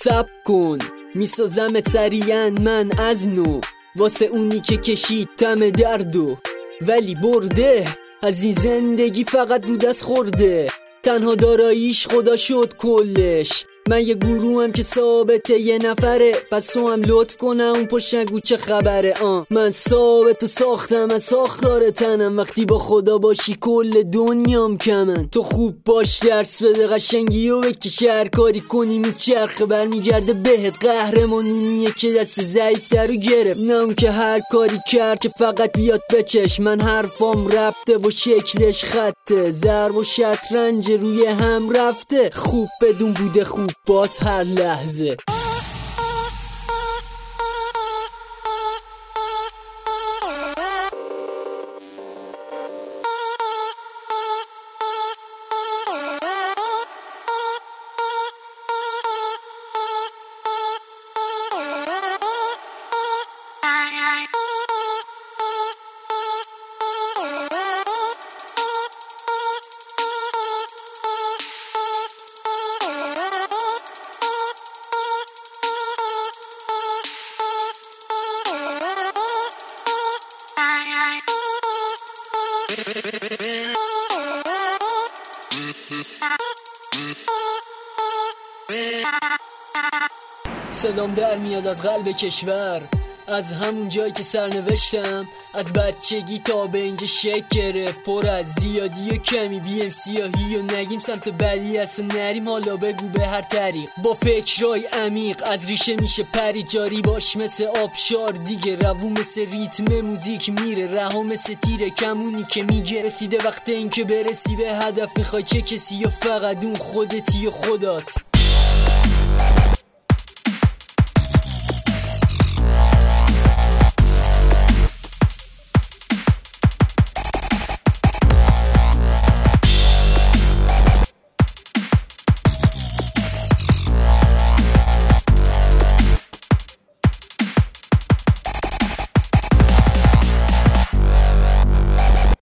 صبر کن میسازمت سریعا من از نو، واسه اونی که کشید تم دردو ولی برده از این زندگی فقط رو دست خورده. تنها داراییش خدا شد کلش. من یه گروهم که ثابته یه نفره، پس تو هم لطف کنم اون پشت نگو چه خبره. من ثابت و ساختم از ساختار تنم، وقتی با خدا باشی کل دنیام کمن. تو خوب باش درس بده قشنگی و بکش، هر کاری کنی میچرخه برمیگرده بهت. قهرمانونیه که دست ضعیفتر رو گرفت، نه اون که هر کاری کرد که فقط بیاد بچش. من حرفام ربطه و شکلش خطه، ضرب و شطرنج روی هم رفته. خوب بدون بوده خوب بات هر لحظه. صدام در میاد از قلب کشور، از همون جایی که سرنوشتم از بچگی تا به اینجا شکل گرفت. پر از زیادی و کمی بیم سیاهی و نگیم سمت بدی است و نریم، حالا بگو به هر طریق. با فکرای عمیق از ریشه میشه پری، جاری باش مثل آبشار دیگه، روون مثل ریتم موزیک میره، رها مثل تیر کمونی که میگه. رسیده وقت این که برسی به هدف، میخوای چه کسی یا فقط اون خودتی و خدات.